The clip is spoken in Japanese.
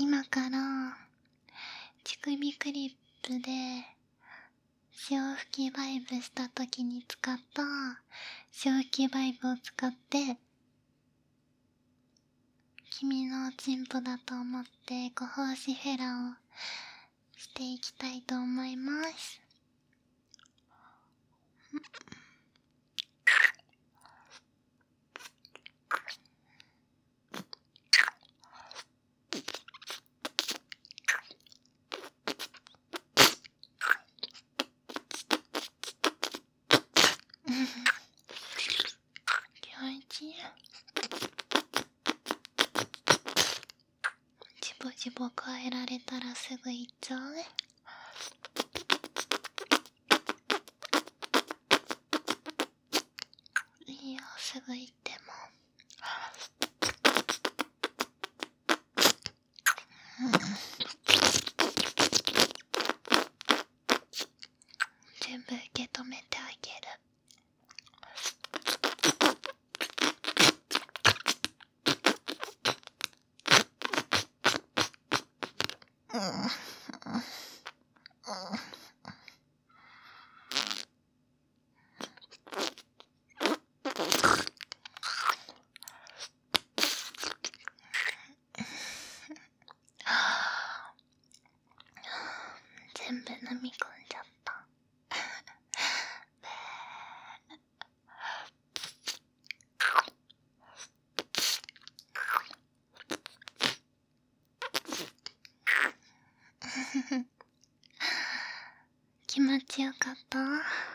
今から乳首クリップで潮吹きバイブした時に使った潮吹きバイブを使って君のチンポだと思ってご奉仕フェラをしていきたいと思います。気持ちいい。ジボジボ加えられたらすぐいっちゃう。いいよ、すぐ行っても。全部受け止めてあげる。全部飲み込んじゃった。気持ちよかった？